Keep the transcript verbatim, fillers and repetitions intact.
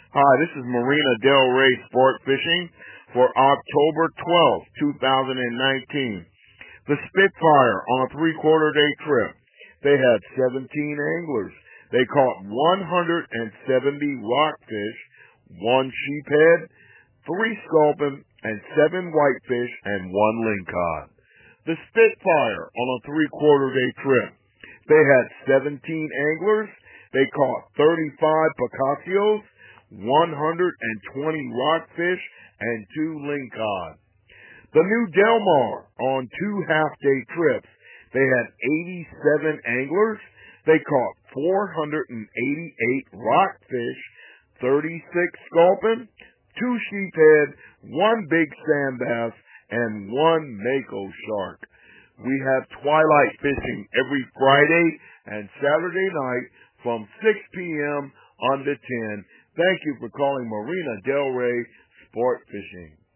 Hi, this is Marina Del Rey Sport Fishing for October twelfth, two thousand nineteen. The Spitfire on a three-quarter day trip. They had seventeen anglers. They caught one hundred seventy rockfish, one sheephead, three sculpin, and seven whitefish, and one lingcod. The Spitfire on a three-quarter day trip. They had seventeen anglers. They caught thirty-five picassios, one hundred twenty rockfish, and two lingcod. The New Del Mar on two half-day trips. They had eighty-seven anglers. They caught four hundred eighty-eight rockfish, thirty-six sculpin, two sheephead, one big sand bass, and one mako shark. We have twilight fishing every Friday and Saturday night from six p.m. on to ten. Thank you for calling Marina Del Rey Sport Fishing.